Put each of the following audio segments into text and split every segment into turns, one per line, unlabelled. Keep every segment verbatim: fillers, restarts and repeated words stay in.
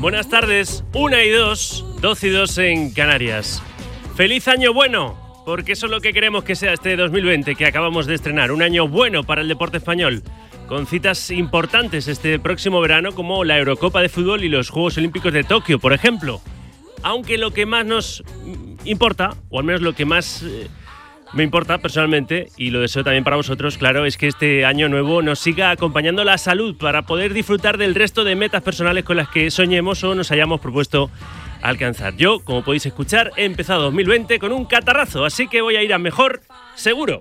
Buenas tardes, una y dos, doce y dos en Canarias. ¡Feliz año bueno! Porque eso es lo que queremos que sea este dos mil veinte que acabamos de estrenar. Un año bueno para el deporte español, con citas importantes este próximo verano como la Eurocopa de Fútbol y los Juegos Olímpicos de Tokio, por ejemplo. Aunque lo que más nos importa, o al menos lo que más eh, me importa personalmente, y lo deseo también para vosotros, claro, es que este año nuevo nos siga acompañando la salud para poder disfrutar del resto de metas personales con las que soñemos o nos hayamos propuesto alcanzar. Yo, como podéis escuchar, he empezado dos mil veinte con un catarrazo, así que voy a ir a mejor seguro.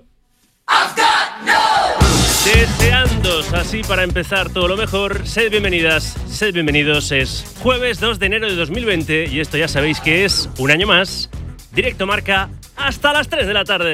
Deseándoos así para empezar todo lo mejor, sed bienvenidas, sed bienvenidos. Es jueves dos de enero de dos mil veinte y esto ya sabéis que es un año más. Directo Marca hasta las tres de la tarde.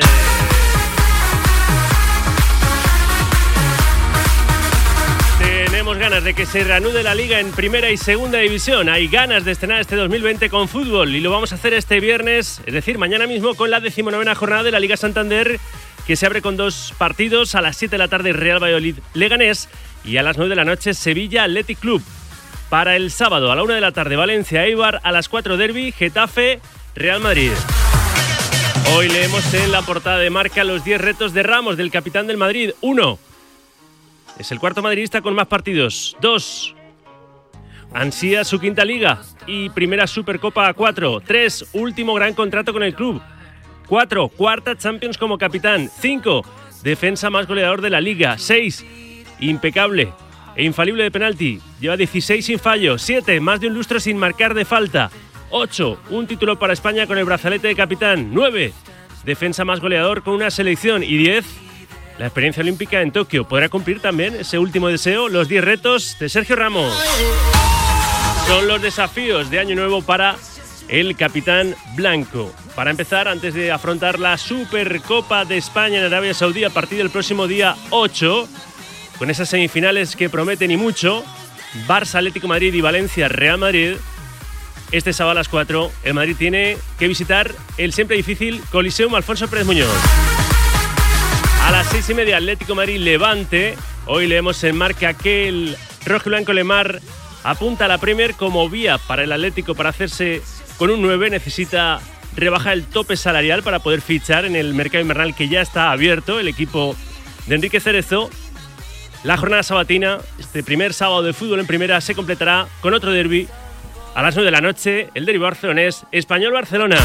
Tenemos ganas de que se reanude la Liga en Primera y Segunda División. Hay ganas de estrenar este dos mil veinte con fútbol y lo vamos a hacer este viernes, es decir, mañana mismo, con la decimonovena jornada de la Liga Santander, que se abre con dos partidos. A las siete de la tarde Real Valladolid Leganés y a las nueve de la noche Sevilla Athletic Club. Para el sábado a la una de la tarde Valencia Eibar, a las cuatro Derbi Getafe Real Madrid. Hoy leemos en la portada de Marca los diez retos de Ramos, del capitán del Madrid. uno. Es el cuarto madridista con más partidos. dos. Ansía su quinta liga y primera Supercopa a cuatro. tres. Último gran contrato con el club. cuatro. Cuarta Champions como capitán. cinco. Defensa más goleador de la liga. seis. Impecable e infalible de penalti. Lleva dieciséis sin fallo. siete. Más de un lustro sin marcar de falta. ocho. Un título para España con el brazalete de capitán. nueve. Defensa más goleador con una selección. Y diez. La experiencia olímpica en Tokio. ¿Podrá cumplir también ese último deseo? Los diez retos de Sergio Ramos. Son los desafíos de año nuevo para el capitán blanco. Para empezar, antes de afrontar la Supercopa de España en Arabia Saudí a partir del próximo día ocho, con esas semifinales que prometen y mucho, Barça, Atlético de Madrid y Valencia, Real Madrid. Este sábado a las cuatro, el Madrid tiene que visitar el siempre difícil Coliseum Alfonso Pérez Muñoz. A las seis y media, Atlético de Madrid Levante. Hoy leemos en Marca que el rojo y blanco Lemar apunta a la Premier como vía para el Atlético para hacerse con un nueve. Necesita rebajar el tope salarial para poder fichar en el mercado invernal que ya está abierto el equipo de Enrique Cerezo. La jornada sabatina, este primer sábado de fútbol en primera, se completará con otro derbi a las nueve de la noche, el derbi barcelonés Español-Barcelona.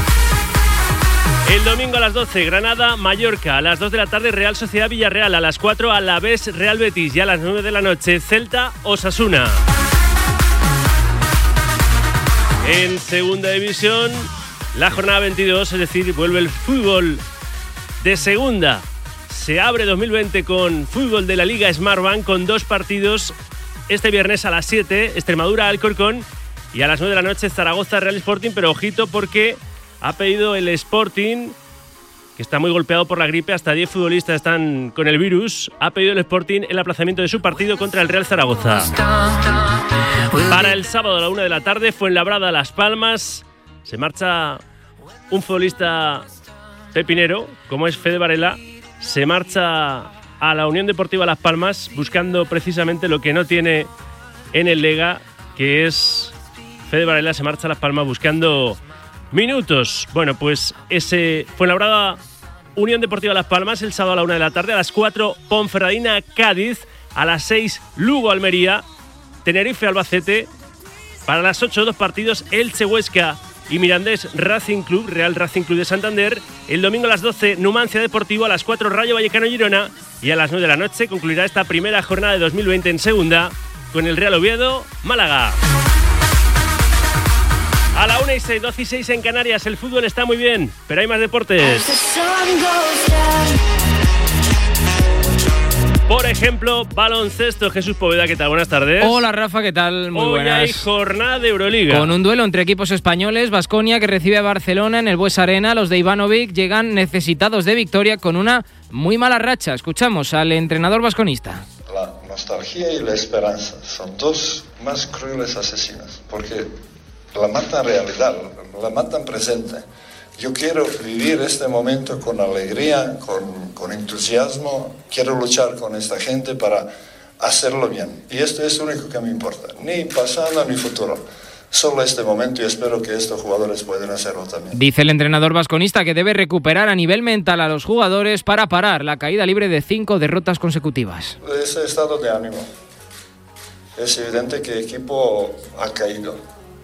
El domingo a las doce, Granada-Mallorca. A las dos de la tarde, Real Sociedad-Villarreal. A las cuatro, Alavés-Real Betis. Y a las nueve de la noche, Celta-Osasuna. En segunda división, la jornada veintidós, es decir, vuelve el fútbol de segunda. Se abre dos mil veinte con fútbol de la Liga Smartbank con dos partidos. Este viernes a las siete, Extremadura-Alcorcón. Y a las nueve de la noche, Zaragoza-Real Sporting. Pero ojito porque ha pedido el Sporting, que está muy golpeado por la gripe, hasta diez futbolistas están con el virus. Ha pedido el Sporting el aplazamiento de su partido contra el Real Zaragoza. Para el sábado a la una de la tarde, Fuenlabrada Las Palmas. Se marcha un futbolista pepinero, como es Fede Varela. Se marcha a la Unión Deportiva Las Palmas buscando precisamente lo que no tiene en el Lega, que es Fede Varela. Se marcha a Las Palmas buscando minutos. Bueno, pues ese Fuenlabrada Unión Deportiva Las Palmas el sábado a la una de la tarde. A las cuatro, Ponferradina Cádiz. A las seis, Lugo Almería. Tenerife Albacete. Para las ocho, dos partidos, Elche Huesca y Mirandés Racing Club, Real Racing Club de Santander. El domingo a las doce, Numancia Deportivo. A las cuatro, Rayo Vallecano Girona. Y a las nueve de la noche concluirá esta primera jornada de dos mil veinte en segunda con el Real Oviedo Málaga. A la una y seis, doce y seis en Canarias. El fútbol está muy bien, pero hay más deportes. Por ejemplo, baloncesto. Jesús Poveda, ¿qué tal? Buenas tardes.
Hola Rafa, ¿qué tal? Muy
Hoy
buenas.
hay jornada de Euroliga.
Con un duelo entre equipos españoles. Baskonia, que recibe a Barcelona en el Bues Arena. Los de Ivanovic llegan necesitados de victoria con una muy mala racha. Escuchamos al entrenador vasconista.
La nostalgia y la esperanza son dos más crueles asesinos, porque la matan realidad, la matan presente. Yo quiero vivir este momento con alegría, con, con entusiasmo. Quiero luchar con esta gente para hacerlo bien. Y esto es lo único que me importa. Ni pasado ni futuro. solo este momento y espero que estos jugadores puedan hacerlo también.
Dice el entrenador vasconista que debe recuperar a nivel mental a los jugadores para parar la caída libre de cinco derrotas consecutivas.
Ese estado de ánimo. Es evidente que el equipo ha caído.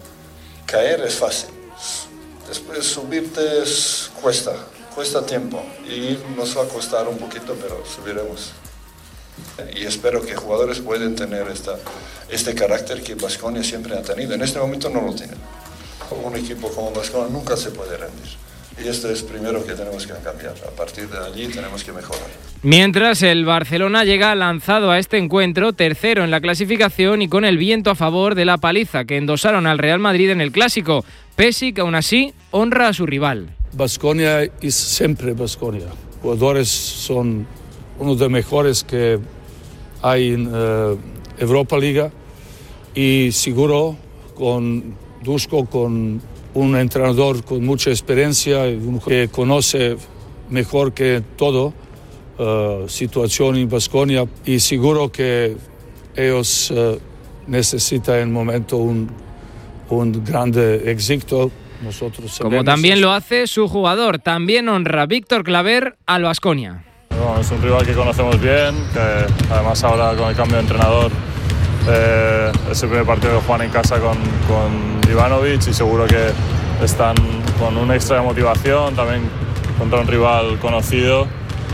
Caer es fácil. Después subirte es, cuesta, cuesta tiempo. Y nos va a costar un poquito, pero subiremos. Y espero que jugadores puedan tener esta, este carácter que Baskonia siempre ha tenido. En este momento no lo tienen. Un equipo como Baskonia nunca se puede rendir. Y esto es primero que tenemos que cambiar. A partir de allí tenemos que mejorar.
Mientras el Barcelona llega lanzado a este encuentro, tercero en la clasificación y con el viento a favor de la paliza que endosaron al Real Madrid en el Clásico. Pesic, aún así, honra a su rival.
Baskonia es siempre Baskonia. Jugadores son uno de los mejores que hay en uh, Europa Liga y seguro con Duško, con un entrenador con mucha experiencia, que conoce mejor que todo uh, situación en Baskonia y seguro que ellos uh, necesitan en el momento un, un grande éxito. Nosotros
Como también eso. Lo hace su jugador, también honra Víctor Claver al Baskonia.
Bueno, es un rival que conocemos bien, que además ahora con el cambio de entrenador eh, es el primer partido que juegan en casa con, con Ivanovic y seguro que están con un extra de motivación, también contra un rival conocido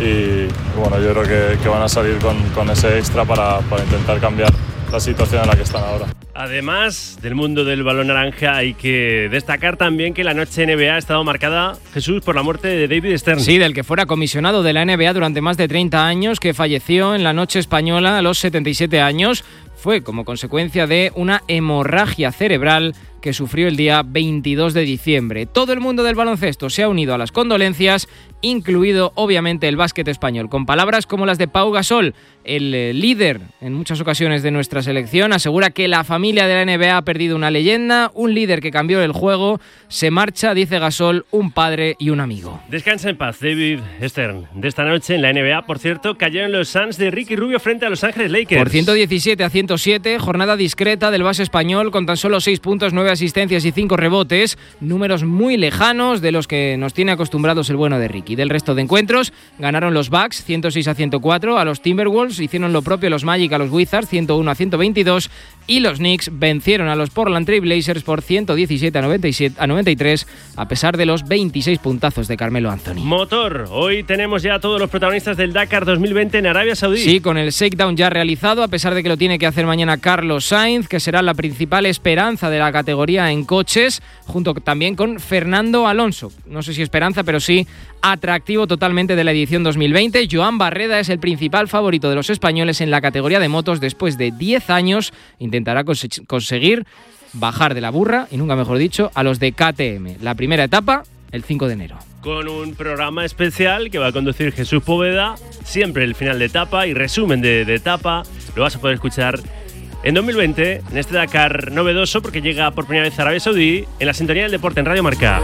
y bueno, yo creo que, que van a salir con, con ese extra para, para intentar cambiar la situación en la que están ahora.
Además del mundo del balón naranja, hay que destacar también que la noche N B A ha estado marcada, Jesús, por la muerte de David Stern.
Sí, del que fuera comisionado de la N B A durante más de treinta años, que falleció en la noche española a los setenta y siete años. Fue como consecuencia de una hemorragia cerebral que sufrió el día veintidós de diciembre. Todo el mundo del baloncesto se ha unido a las condolencias, incluido obviamente el básquet español, con palabras como las de Pau Gasol, el líder en muchas ocasiones de nuestra selección. Asegura que la familia de la N B A ha perdido una leyenda, un líder que cambió el juego. Se marcha, dice Gasol, un padre y un amigo.
Descansa en paz, David Stern. De esta noche en la N B A, por cierto, cayeron los Suns de Ricky Rubio frente a Los Ángeles Lakers.
Por ciento diecisiete a ciento siete, jornada discreta del base español con tan solo seis puntos, nueve asistencias y cinco rebotes. Números muy lejanos de los que nos tiene acostumbrados el bueno de Ricky. Del resto de encuentros, ganaron los Bucks ciento seis a ciento cuatro, a los Timberwolves hicieron lo propio los Magic a los Wizards ciento uno a ciento veintidós y los Knicks vencieron a los Portland Trail Blazers por ciento diecisiete a noventa y tres a pesar de los veintiséis puntazos de Carmelo Anthony.
Motor, hoy tenemos ya a todos los protagonistas del Dakar dos mil veinte en Arabia Saudí.
Sí, con el shakedown ya realizado, a pesar de que lo tiene que hacer mañana Carlos Sainz, que será la principal esperanza de la categoría en coches, junto también con Fernando Alonso. No sé si esperanza, pero sí atractivo totalmente de la edición dos mil veinte. Joan Barreda es el principal favorito de los españoles en la categoría de motos. Después de diez años intentará cons- conseguir bajar de la burra, y nunca mejor dicho, a los de K T M. La primera etapa, el cinco de enero.
Con un programa especial que va a conducir Jesús Poveda, siempre el final de etapa y resumen de, de etapa. Lo vas a poder escuchar en dos mil veinte, en este Dakar novedoso, porque llega por primera vez a Arabia Saudí, en la sintonía del deporte en Radio Marca.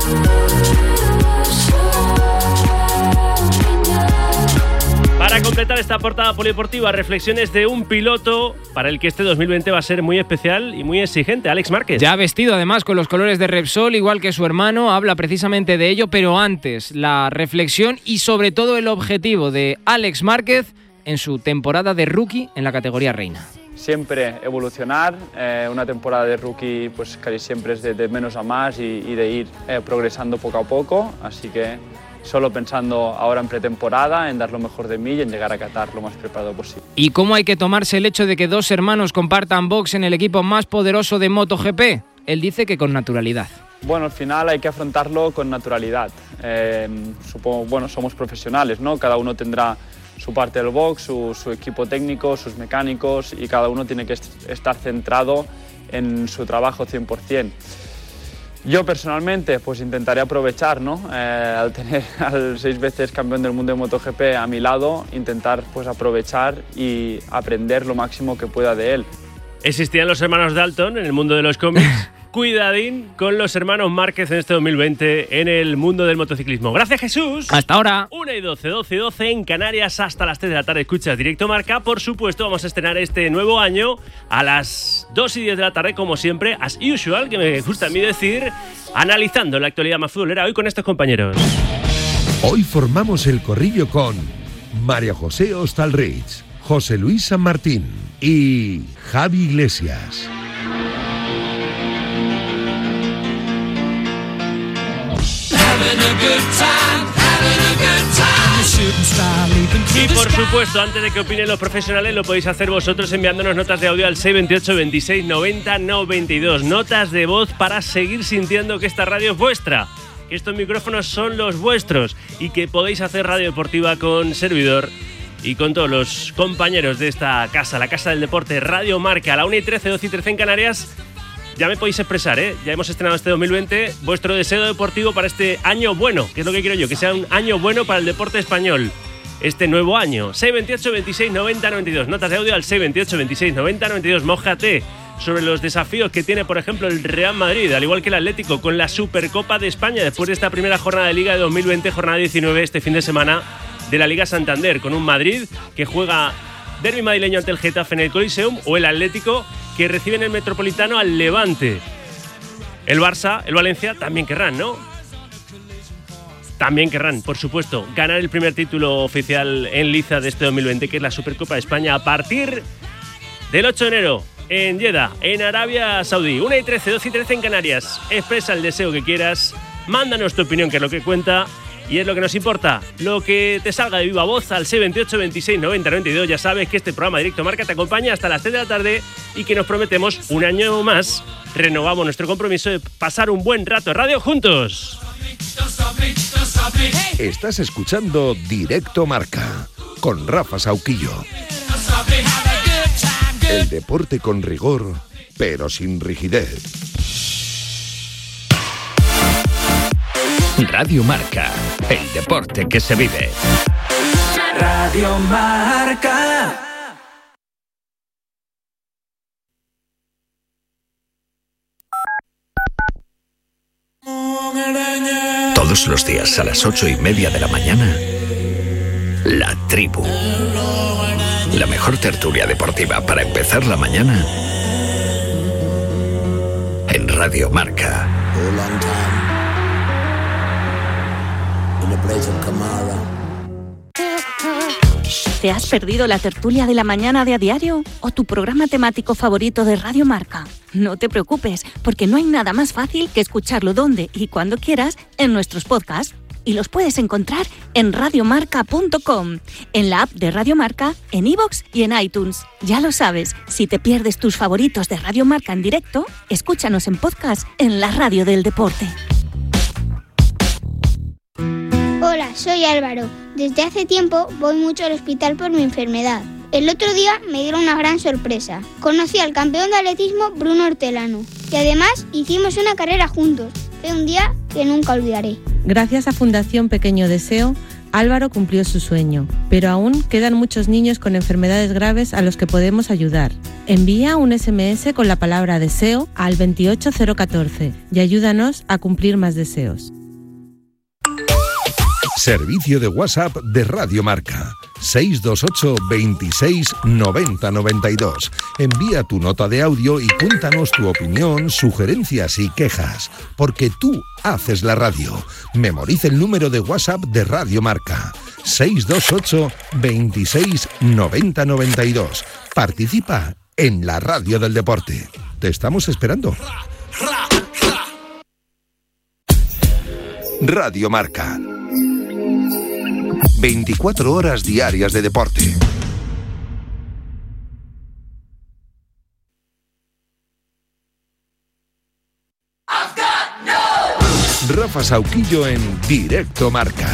Para completar esta portada polideportiva, reflexiones de un piloto para el que este dos mil veinte va a ser muy especial y muy exigente, Alex Márquez.
Ya vestido además con los colores de Repsol, igual que su hermano, habla precisamente de ello, pero antes la reflexión y sobre todo el objetivo de Alex Márquez en su temporada de rookie en la categoría reina.
Siempre evolucionar, eh, una temporada de rookie pues casi siempre es de, de menos a más y, y de ir eh, progresando poco a poco, así que solo pensando ahora en pretemporada, en dar lo mejor de mí y en llegar a Qatar lo más preparado posible.
¿Y cómo hay que tomarse el hecho de que dos hermanos compartan box en el equipo más poderoso de MotoGP? Él dice que con naturalidad.
Bueno, al final hay que afrontarlo con naturalidad. Eh, supongo, bueno, somos profesionales, ¿no? Cada uno tendrá su parte del box, su, su equipo técnico, sus mecánicos y cada uno tiene que est- estar centrado en su trabajo cien por ciento. Yo personalmente pues intentaré aprovechar, ¿no? Eh, al tener al seis veces campeón del mundo de MotoGP a mi lado, intentar pues aprovechar y aprender lo máximo que pueda de él.
¿Existían los hermanos Dalton en el mundo de los cómics? cuidadín con los hermanos Márquez en este dos mil veinte en el mundo del motociclismo. Gracias, Jesús.
Hasta ahora.
una y doce, doce y doce en Canarias, hasta las tres de la tarde. Escuchas Directo Marca. Por supuesto, vamos a estrenar este nuevo año a las dos y diez de la tarde, como siempre, as usual, que me gusta a mí decir, analizando la actualidad más futbolera hoy con estos compañeros.
Hoy formamos el corrillo con María José Hostalrich, José Luis San Martín y Javi Iglesias.
Y por supuesto, antes de que opinen los profesionales, lo podéis hacer vosotros enviándonos notas de audio al seis dos ocho, veintiséis, noventa, noventa y dos. Notas de voz para seguir sintiendo que esta radio es vuestra, que estos micrófonos son los vuestros y que podéis hacer radio deportiva con servidor y con todos los compañeros de esta casa, la Casa del Deporte, Radio Marca, a la una y trece, doce y trece en Canarias. Ya me podéis expresar, ¿eh? Ya hemos estrenado este dos mil veinte, vuestro deseo deportivo para este año bueno, que es lo que quiero yo, que sea un año bueno para el deporte español. Este nuevo año. seis dos ocho, veintiséis, noventa, noventa y dos. Notas de audio al seis dos ocho, veintiséis, noventa, noventa y dos. Mójate sobre los desafíos que tiene, por ejemplo, el Real Madrid, al igual que el Atlético, con la Supercopa de España, después de esta primera jornada de Liga de dos mil veinte, jornada diecinueve, este fin de semana de la Liga Santander, con un Madrid que juega derbi madrileño ante el Getafe en el Coliseum, o el Atlético que recibe en el Metropolitano al Levante. El Barça, el Valencia, también querrán, ¿no? También querrán, por supuesto, ganar el primer título oficial en liza de este dos mil veinte, que es la Supercopa de España, a partir del ocho de enero en Jeddah, en Arabia Saudí. una y trece, dos y trece en Canarias. Expresa el deseo que quieras, mándanos tu opinión, que es lo que cuenta y es lo que nos importa. Lo que te salga de viva voz al seis dos ocho, veintiséis, noventa, noventa y dos. Ya sabes que este programa Directo Marca te acompaña hasta las tres de la tarde y que nos prometemos un año más. Renovamos nuestro compromiso de pasar un buen rato de radio juntos.
Estás escuchando Directo Marca con Rafa Sauquillo. El deporte con rigor, pero sin rigidez.
Radio Marca, el deporte que se vive.
Radio Marca.
Todos los días a las ocho y media de la mañana, La Tribu. La mejor tertulia deportiva para empezar la mañana en Radio Marca.
¿Te has perdido la tertulia de la mañana de A Diario o tu programa temático favorito de Radio Marca? No te preocupes, porque no hay nada más fácil que escucharlo donde y cuando quieras en nuestros podcasts. Y los puedes encontrar en radiomarca punto com, en la app de Radio Marca, en iVoox y en iTunes. Ya lo sabes, si te pierdes tus favoritos de Radio Marca en directo, escúchanos en podcast en la radio del deporte.
Hola, soy Álvaro. Desde hace tiempo voy mucho al hospital por mi enfermedad. El otro día me dieron una gran sorpresa. Conocí al campeón de atletismo Bruno Hortelano y además hicimos una carrera juntos. Fue un día que nunca olvidaré.
Gracias a Fundación Pequeño Deseo, Álvaro cumplió su sueño, pero aún quedan muchos niños con enfermedades graves a los que podemos ayudar. Envía un ese eme ese con la palabra deseo al veintiocho cero catorce y ayúdanos a cumplir más deseos.
Servicio de WhatsApp de Radio Marca. seis dos ocho, veintiséis, noventa, noventa y dos. Envía tu nota de audio y cuéntanos tu opinión, sugerencias y quejas, porque tú haces la radio. Memoriza el número de WhatsApp de Radio Marca. seis dos ocho, veintiséis, noventa, noventa y dos. Participa en la radio del deporte. Te estamos esperando. Radio Marca. veinticuatro horas diarias de deporte. Rafa Sauquillo en Directo Marca.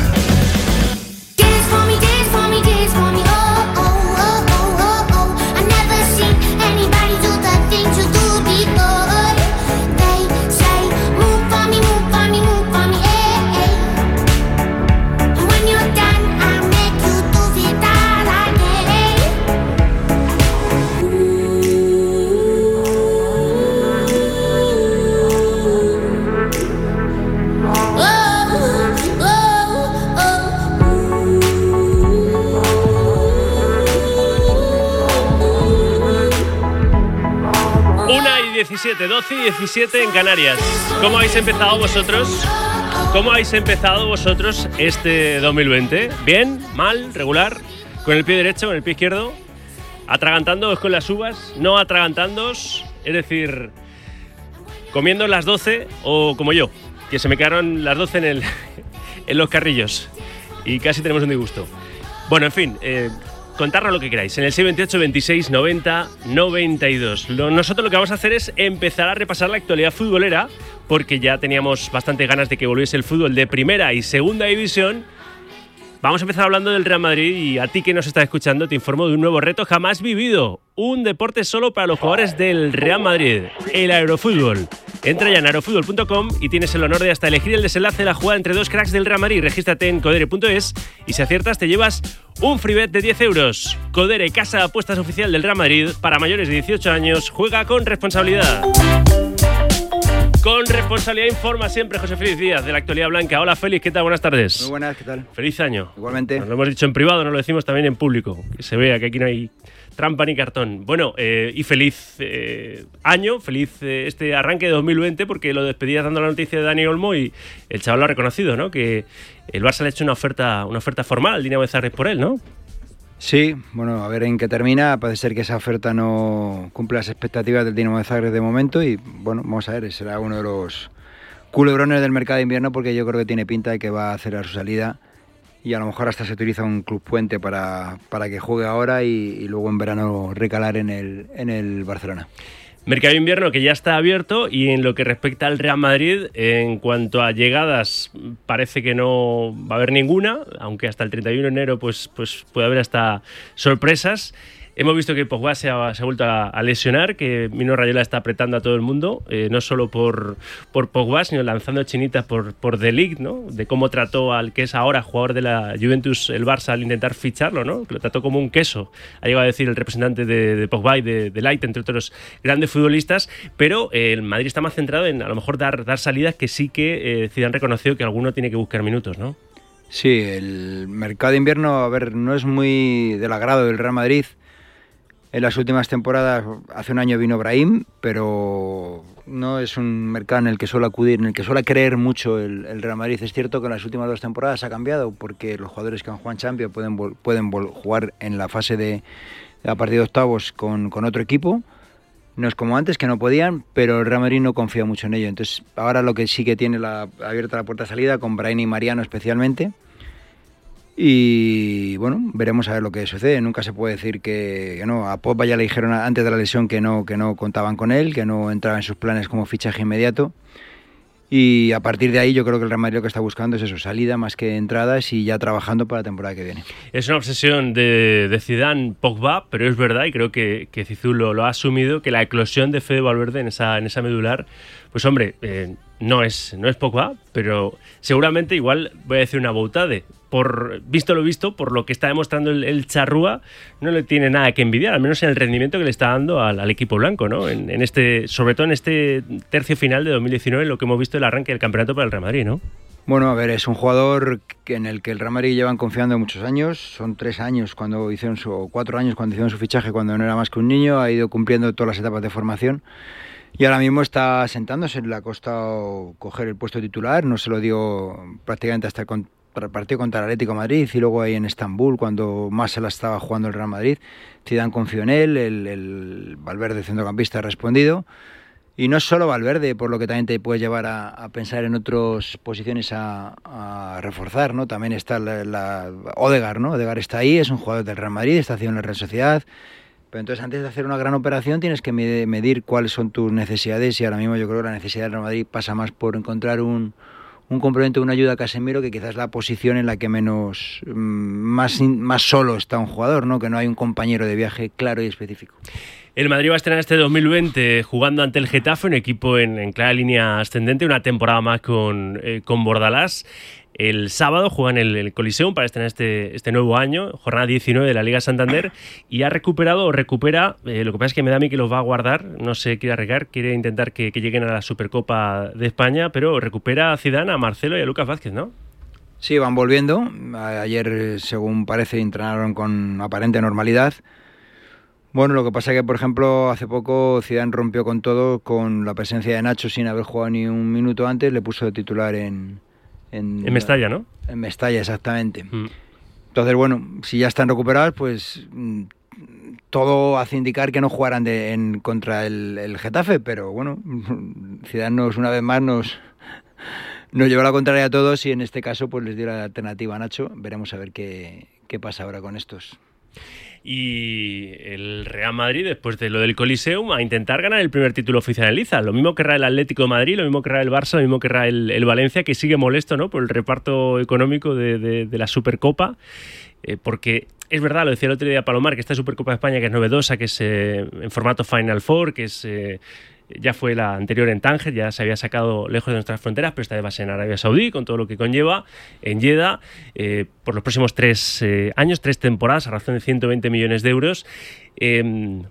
diecisiete, doce y diecisiete en Canarias. ¿Cómo habéis empezado vosotros? ¿Cómo habéis empezado vosotros este dos mil veinte? ¿Bien? ¿Mal? ¿Regular? ¿Con el pie derecho? ¿Con el pie izquierdo? ¿Atragantándoos con las uvas? ¿No atragantándoos? Es decir, comiendo las doce o como yo, que se me quedaron las doce en, el, en los carrillos y casi tenemos un disgusto. Bueno, en fin, eh, contadnos lo que queráis en el seis veintiocho, veintiséis, noventa, noventa y dos. Lo, nosotros lo que vamos a hacer es empezar a repasar la actualidad futbolera, porque ya teníamos bastante ganas de que volviese el fútbol de primera y segunda división. Vamos a empezar hablando del Real Madrid y a ti que nos estás escuchando te informo de un nuevo reto jamás vivido. Un deporte solo para los jugadores del Real Madrid, el aerofútbol. Entra ya en aerofútbol punto com y tienes el honor de hasta elegir el desenlace de la jugada entre dos cracks del Real Madrid. Regístrate en codere punto es y si aciertas te llevas un free bet de diez euros. Codere, casa de apuestas oficial del Real Madrid. Para mayores de dieciocho años, juega con responsabilidad. Con responsabilidad informa siempre José Félix Díaz, de la Actualidad Blanca. Hola Félix, ¿qué tal? Buenas tardes.
Muy buenas, ¿qué tal?
Feliz año.
Igualmente.
Nos lo hemos dicho en privado, nos lo decimos también en público. Que se vea que aquí no hay trampa ni cartón. Bueno, eh, y feliz eh, año, feliz eh, este arranque de dos mil veinte, porque lo despedías dando la noticia de Dani Olmo y el chaval lo ha reconocido, ¿no? Que el Barça le ha hecho una oferta, una oferta formal al Dinamo de Zagreb por él, ¿no?
Sí, bueno, a ver en qué termina. Parece ser que esa oferta no cumple las expectativas del Dinamo de Zagreb de momento y, bueno, vamos a ver, será uno de los culebrones del mercado de invierno, porque yo creo que tiene pinta de que va a acelerar su salida y a lo mejor hasta se utiliza un club puente para, para que juegue ahora y, y luego en verano recalar en el, en el Barcelona.
Mercado de invierno que ya está abierto, y en lo que respecta al Real Madrid, en cuanto a llegadas, parece que no va a haber ninguna, aunque hasta el treinta y uno de enero pues, pues puede haber hasta sorpresas. Hemos visto que Pogba se ha, se ha vuelto a, a lesionar, que Mino Raiola está apretando a todo el mundo, eh, no solo por, por Pogba, sino lanzando chinitas por, por De Ligt, ¿no? De cómo trató al que es ahora jugador de la Juventus, el Barça, al intentar ficharlo, ¿no? Que lo trató como un queso, ha llegado a decir el representante de, de Pogba y de, de Ligt, entre otros grandes futbolistas, pero eh, el Madrid está más centrado en a lo mejor dar, dar salidas que sí que eh, Zidane reconoció que alguno tiene que buscar minutos, ¿no?
Sí, el mercado de invierno, a ver, no es muy del agrado del Real Madrid. En las últimas temporadas, hace un año vino Brahim, pero no es un mercado en el que suele acudir, en el que suele creer mucho el, el Real Madrid. Es cierto que en las últimas dos temporadas ha cambiado, porque los jugadores que han jugado en Champions pueden, pueden jugar en la fase de, de a partir de octavos con, con otro equipo. No es como antes, que no podían, pero el Real Madrid no confía mucho en ello. Entonces, ahora lo que sí que tiene la, abierta la puerta de salida, con Brahim y Mariano especialmente. Y bueno, veremos a ver lo que sucede. Nunca se puede decir que, que no. A Pogba ya le dijeron antes de la lesión que no, que no contaban con él, que no entraba en sus planes como fichaje inmediato. Y a partir de ahí yo creo que el Real Madrid lo que está buscando es eso, salida más que entradas, y ya trabajando para la temporada que viene.
Es una obsesión de, de Zidane, Pogba, pero es verdad, y creo que, que Zizou lo, lo ha asumido, que la eclosión de Fede Valverde en esa, en esa medular, pues hombre, eh, no es, no es Pogba, pero seguramente igual voy a decir una boutade. Por visto lo visto, por lo que está demostrando el, el charrúa, no le tiene nada que envidiar, al menos en el rendimiento que le está dando al, al equipo blanco, ¿no? En, en este, sobre todo en este tercio final de dos mil diecinueve, en lo que hemos visto el arranque del campeonato para el Real Madrid, ¿no?
Bueno, a ver, es un jugador que en el que el Real Madrid llevan confiando muchos años. Son tres años cuando hicieron su, o cuatro años cuando hicieron su fichaje, cuando no era más que un niño. Ha ido cumpliendo todas las etapas de formación y ahora mismo está sentándose. Le ha costado coger el puesto titular, no se lo dio prácticamente hasta el partido contra el Atlético de Madrid, y luego ahí en Estambul, cuando más se la estaba jugando el Real Madrid. Zidane confió en él, el, el Valverde centrocampista ha respondido. Y no es solo Valverde, por lo que también te puede llevar a, a pensar en otras posiciones a, a reforzar, ¿no? También está la, la Odegaard, ¿no? Odegaard está ahí, es un jugador del Real Madrid, está haciendo en la Real Sociedad. Pero entonces, antes de hacer una gran operación, tienes que medir, medir cuáles son tus necesidades, y ahora mismo yo creo que la necesidad del Real Madrid pasa más por encontrar un, un complemento, una ayuda a Casemiro, que quizás es la posición en la que menos más, más solo está un jugador, ¿no? Que no hay un compañero de viaje claro y específico.
El Madrid va a estrenar este dos mil veinte jugando ante el Getafe, un equipo en, en clara línea ascendente, una temporada más con, eh, con Bordalás. El sábado juega en el, el Coliseum para estrenar este, este nuevo año, jornada diecinueve de la Liga Santander, y ha recuperado o recupera, eh, lo que pasa es que me da a mí que los va a guardar, no se quiere arriesgar, quiere intentar que, que lleguen a la Supercopa de España, pero recupera a Zidane, a Marcelo y a Lucas Vázquez, ¿no?
Sí, van volviendo. Ayer, según parece, entrenaron con aparente normalidad. Bueno, lo que pasa es que, por ejemplo, hace poco Zidane rompió con todo, con la presencia de Nacho sin haber jugado ni un minuto antes, le puso de titular en...
En, en Mestalla, ¿no?
En Mestalla, exactamente. Mm. Entonces, bueno, si ya están recuperados, pues todo hace indicar que no jugarán de, en, contra el, el Getafe, pero bueno, Zidane nos, una vez más nos, nos llevó la contraria a todos y en este caso pues les dio la alternativa a Nacho. Veremos a ver qué, qué pasa ahora con estos.
Y el Real Madrid, después de lo del Coliseum, a intentar ganar el primer título oficial en Liza. Lo mismo querrá el Atlético de Madrid, lo mismo querrá el Barça, lo mismo querrá el, el Valencia, que sigue molesto, ¿no?, por el reparto económico de, de, de la Supercopa, eh, porque es verdad, lo decía el otro día Palomar, que esta Supercopa de España, que es novedosa, que es eh, en formato Final Four, que es... Eh, ya fue la anterior en Tánger, ya se había sacado lejos de nuestras fronteras, pero esta vez va a ser en Arabia Saudí, con todo lo que conlleva, en Jeddah, eh, por los próximos tres eh, años, tres temporadas, a razón de ciento veinte millones de euros. Eh,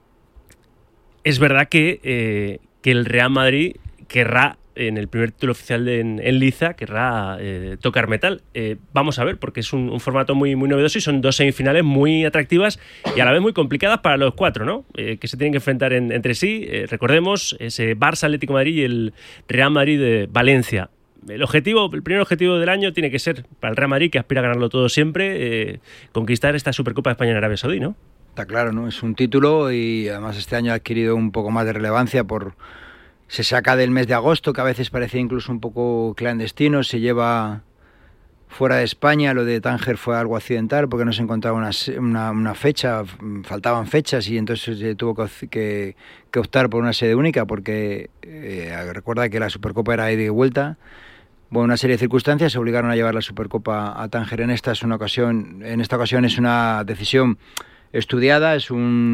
es verdad que, eh, que el Real Madrid querrá, en el primer título oficial de, en, en Liza, querrá eh, tocar metal. Eh, vamos a ver, porque es un, un formato muy, muy novedoso y son dos semifinales muy atractivas y a la vez muy complicadas para los cuatro, ¿no? Eh, que se tienen que enfrentar en, entre sí. Eh, recordemos, ese Barça, Atlético de Madrid y el Real Madrid de Valencia. El objetivo, el primer objetivo del año tiene que ser, para el Real Madrid, que aspira a ganarlo todo siempre, eh, conquistar esta Supercopa de España en Arabia Saudí, ¿no?
Está claro, ¿no? Es un título y además este año ha adquirido un poco más de relevancia por... Se saca del mes de agosto, que a veces parecía incluso un poco clandestino, se lleva fuera de España. Lo de Tánger fue algo accidental porque no se encontraba una, una, una fecha, faltaban fechas y entonces se tuvo que, que, que optar por una sede única porque eh, recuerda que la Supercopa era ida y vuelta. Bueno, una serie de circunstancias se obligaron a llevar la Supercopa a Tánger. En esta es una ocasión, en esta ocasión es una decisión estudiada, es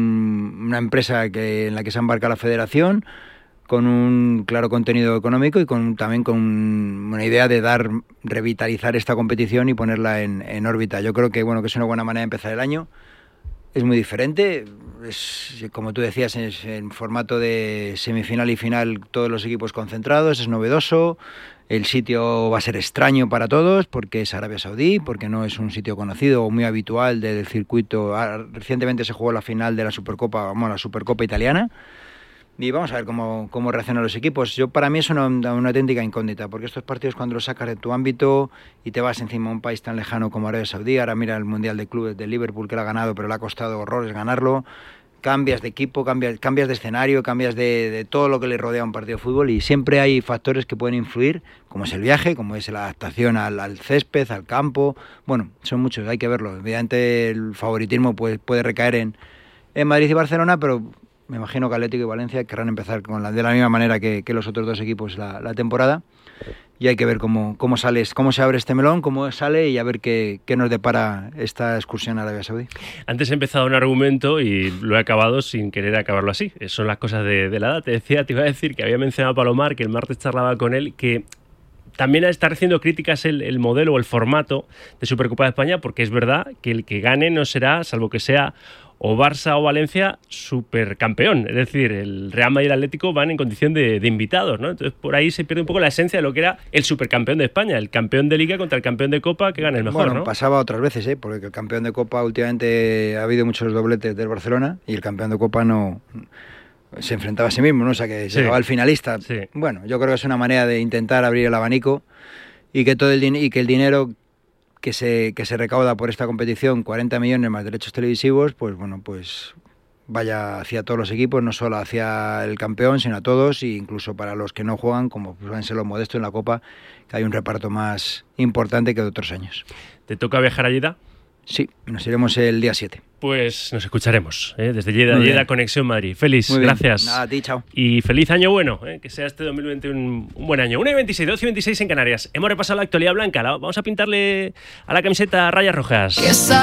un, una empresa que, en la que se embarca la Federación, con un claro contenido económico y con también con una idea de dar, revitalizar esta competición y ponerla en, en órbita. Yo creo que bueno que es una buena manera de empezar el año. Es muy diferente, es, como tú decías, es en formato de semifinal y final, todos los equipos concentrados, es novedoso. El sitio va a ser extraño para todos porque es Arabia Saudí, porque no es un sitio conocido o muy habitual del circuito. Recientemente se jugó la final de la Supercopa, bueno, la Supercopa italiana. Y vamos a ver cómo, cómo reaccionan los equipos. Yo Para mí es una, una auténtica incógnita, porque estos partidos cuando los sacas de tu ámbito y te vas encima a un país tan lejano como Arabia Saudí, ahora mira el Mundial de Clubes de Liverpool que lo ha ganado, pero le ha costado horrores ganarlo, cambias de equipo, cambias, cambias de escenario, cambias de, de todo lo que le rodea a un partido de fútbol y siempre hay factores que pueden influir, como es el viaje, como es la adaptación al, al césped, al campo. Bueno, son muchos, hay que verlo. Evidentemente el favoritismo puede, puede recaer en, en Madrid y Barcelona, pero... me imagino que Atlético y Valencia querrán empezar con la, de la misma manera que, que los otros dos equipos la, la temporada y hay que ver cómo, cómo, sales, cómo se abre este melón, cómo sale y a ver qué, qué nos depara esta excursión a Arabia Saudí.
Antes he empezado un argumento y lo he acabado sin querer acabarlo así. Son las cosas de, de la edad. Te decía, te iba a decir que había mencionado a Palomar, que el martes charlaba con él, que también está haciendo críticas el, el modelo o el formato de Supercopa de España, porque es verdad que el que gane no será, salvo que sea o Barça o Valencia, supercampeón. Es decir, el Real Madrid y el Atlético van en condición de, de invitados, ¿no? Entonces, por ahí se pierde un poco la esencia de lo que era el supercampeón de España, el campeón de Liga contra el campeón de Copa, que gana el mejor,
bueno,
¿no?
Pasaba otras veces, ¿eh? Porque el campeón de Copa últimamente ha habido muchos dobletes del Barcelona y el campeón de Copa no... se enfrentaba a sí mismo, ¿no? O sea, que se llegaba al finalista. Sí. Bueno, yo creo que es una manera de intentar abrir el abanico y que todo el din- y que el dinero que se que se recauda por esta competición, cuarenta millones más derechos televisivos, pues bueno, pues vaya hacia todos los equipos, no solo hacia el campeón, sino a todos, e incluso para los que no juegan, como pueden ser los modestos en la Copa, que hay un reparto más importante que de otros años.
¿Te toca viajar a Jeddah?
Sí, nos iremos el día siete.
Pues nos escucharemos ¿eh? desde Jeddah, Jeddah Conexión Madrid. Feliz, gracias.
Nada, a ti, chao.
Y feliz año bueno, ¿eh? Que sea este dos mil veinte un, un buen año. una y veintiséis, doce y veintiséis en Canarias. Hemos repasado la actualidad blanca. La, vamos a pintarle a la camiseta rayas rojas.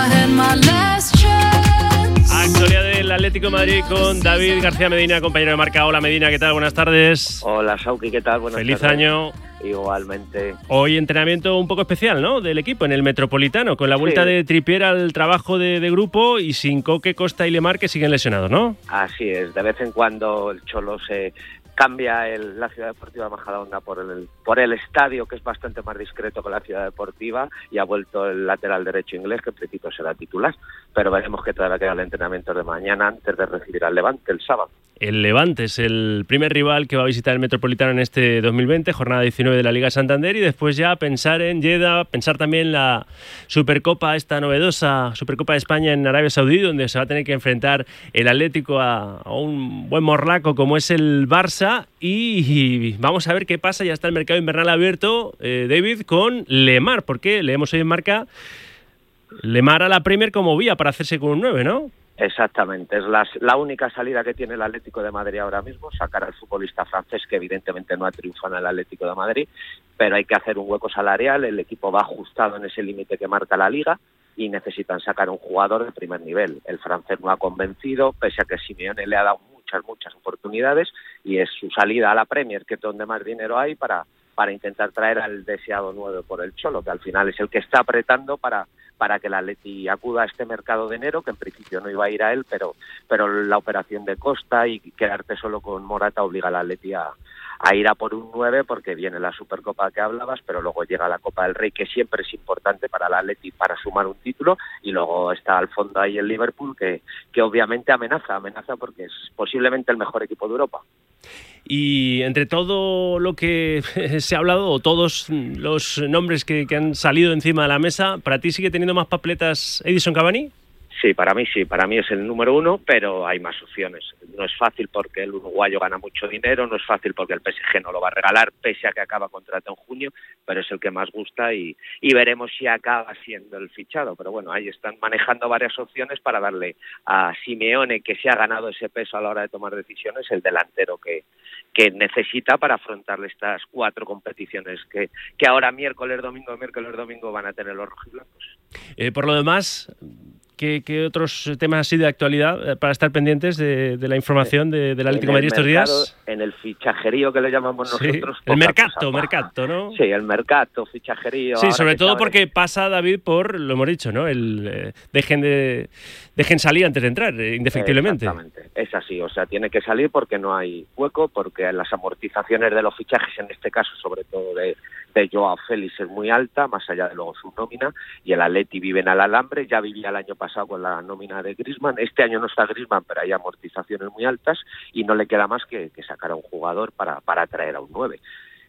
Actualidad del Atlético de Madrid con David García Medina, compañero de marca. Hola Medina, ¿qué tal? Buenas tardes.
Hola Sauki, ¿qué tal? Buenas
Feliz
tardes.
año.
Igualmente.
Hoy entrenamiento un poco especial, ¿no? Del equipo en el Metropolitano, con la vuelta sí. de Trippier al trabajo de, de grupo y sin Coque, Costa y Lemar, que siguen lesionados, ¿no?
Así es, de vez en cuando el Cholo se cambia el, la Ciudad Deportiva Majadahonda por el, por el estadio, que es bastante más discreto que la Ciudad Deportiva, y ha vuelto el lateral derecho inglés, que en principio será titular, pero veremos que todavía queda el entrenamiento de mañana antes de recibir al Levante el sábado.
El Levante es el primer rival que va a visitar el Metropolitano en este dos mil veinte, jornada diecinueve de la Liga Santander, y después ya pensar en Jeddah, pensar también la Supercopa, esta novedosa Supercopa de España en Arabia Saudí, donde se va a tener que enfrentar el Atlético a, a un buen morlaco como es el Barça, y, y vamos a ver qué pasa. Ya está el mercado invernal abierto, eh, David, con Lemar, porque leemos hoy en Marca Lemar a la Premier como vía para hacerse con un nueve, ¿no?
Exactamente, es la, la única salida que tiene el Atlético de Madrid ahora mismo, sacar al futbolista francés, que evidentemente no ha triunfado en el Atlético de Madrid, pero hay que hacer un hueco salarial, el equipo va ajustado en ese límite que marca la Liga y necesitan sacar un jugador de primer nivel. El francés no ha convencido, pese a que Simeone le ha dado muchas, muchas oportunidades, y es su salida a la Premier, que es donde más dinero hay, para, para intentar traer al deseado nueve por el Cholo, que al final es el que está apretando para... para que el Atleti acuda a este mercado de enero, que en principio no iba a ir a él, pero pero la operación de Costa y quedarte solo con Morata obliga al Atleti a, a ir a por un nueve, porque viene la Supercopa que hablabas, pero luego llega la Copa del Rey, que siempre es importante para el Atleti para sumar un título, y luego está al fondo ahí el Liverpool, que, que obviamente amenaza, amenaza porque es posiblemente el mejor equipo de Europa.
Y entre todo lo que se ha hablado, o todos los nombres que, que han salido encima de la mesa, ¿para ti sigue teniendo más papeletas Edinson Cavani?
Sí, para mí sí, para mí es el número uno, pero hay más opciones. No es fácil porque el uruguayo gana mucho dinero, no es fácil porque el P S G no lo va a regalar, pese a que acaba contrato en junio, pero es el que más gusta, y, y veremos si acaba siendo el fichado. Pero bueno, ahí están manejando varias opciones para darle a Simeone, que se ha ganado ese peso a la hora de tomar decisiones, el delantero que, que necesita para afrontarle estas cuatro competiciones que, que ahora miércoles, domingo, miércoles, domingo van a tener los rojiblancos.
Eh, por lo demás, ¿Qué, ¿Qué otros temas así de actualidad para estar pendientes de, de la información de, del Atlético de Madrid estos
mercado,
días?
En el fichajerío que le llamamos
sí,
nosotros.
El mercato, mercato, ¿no?
Sí, el mercato, fichajerío.
Sí, sobre todo
sabe...
porque pasa, David, por, lo hemos dicho, ¿no? El eh, dejen de dejen salir antes de entrar, eh, indefectiblemente.
Exactamente, es así, o sea, tiene que salir porque no hay hueco, porque las amortizaciones de los fichajes, en este caso, sobre todo de, de Joao Félix, es muy alta, más allá de luego su nómina, y el Atleti vive en el alambre, ya vivía el año pasado con la nómina de Griezmann, este año no está Griezmann, pero hay amortizaciones muy altas y no le queda más que, que sacar a un jugador para, para traer a un nueve.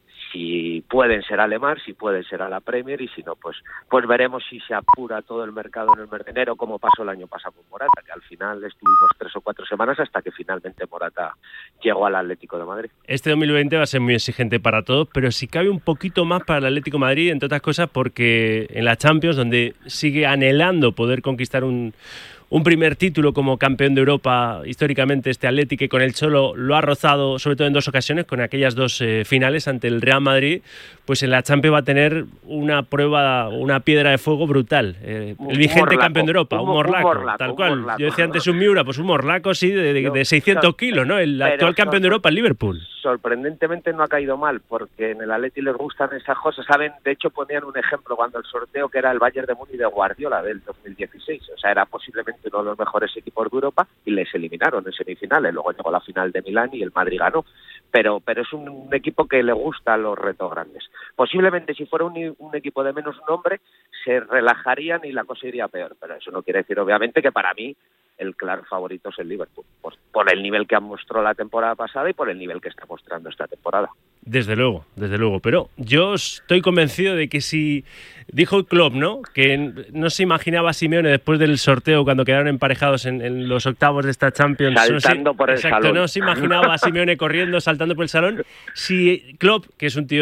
Si pueden ser a Lemar, si pueden ser a la Premier, y si no, pues pues veremos si se apura todo el mercado en el mes de enero, como pasó el año pasado con Morata, que al final estuvimos tres o cuatro semanas hasta que finalmente Morata llegó al Atlético de Madrid.
Este dos mil veinte va a ser muy exigente para todos, pero si cabe un poquito más para el Atlético de Madrid, entre otras cosas porque en la Champions, donde sigue anhelando poder conquistar un un primer título como campeón de Europa históricamente, este Atleti, que con el Cholo lo ha rozado sobre todo en dos ocasiones, con aquellas dos eh, finales ante el Real Madrid, pues en la Champions va a tener una prueba, una piedra de fuego brutal. Eh, el vigente morlaco, campeón de Europa, un, un, morlaco, un morlaco, tal cual. Morlaco. Yo decía antes un Miura, pues un morlaco sí de, de, de seiscientos kilos, ¿no? El Pero actual campeón de Europa, el Liverpool.
Sorprendentemente no ha caído mal, porque en el Atleti les gustan esas cosas, ¿saben? De hecho ponían un ejemplo cuando el sorteo, que era el Bayern de Múnich de Guardiola del dos mil dieciséis, o sea, era posiblemente uno de los mejores equipos de Europa y les eliminaron en semifinales, luego llegó la final de Milán y el Madrid ganó, pero pero es un, un equipo que le gusta los retos grandes. Posiblemente si fuera un, un equipo de menos nombre se relajarían y la cosa iría peor, pero eso no quiere decir obviamente que para mí el claro favorito es el Liverpool, por, por el nivel que mostró la temporada pasada y por el nivel que está mostrando esta temporada.
Desde luego, desde luego, pero yo estoy convencido de que si dijo Klopp, ¿no?, que no se imaginaba a Simeone después del sorteo cuando quedaron emparejados en, en los octavos de esta Champions,
saltando
no se,
por el
exacto,
salón.
No se imaginaba a Simeone corriendo, saltando por el salón. Si Klopp, que es un tío